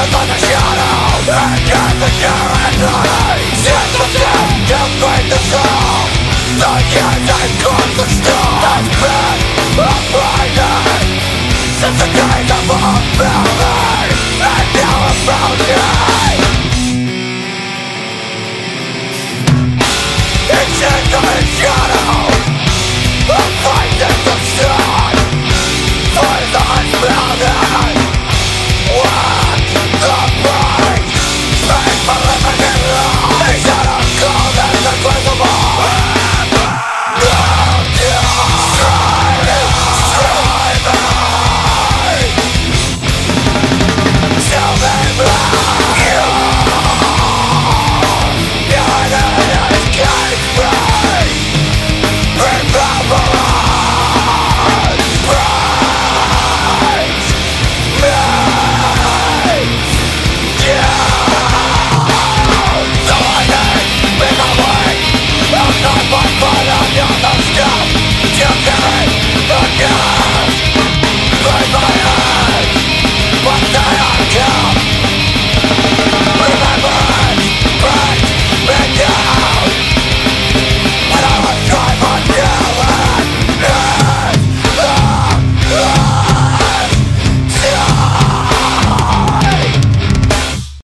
like a shadow, and yet the guarantee seems to seem to break the soul. The years have caused the storm that's been abiding since the days of our building, and now approaching.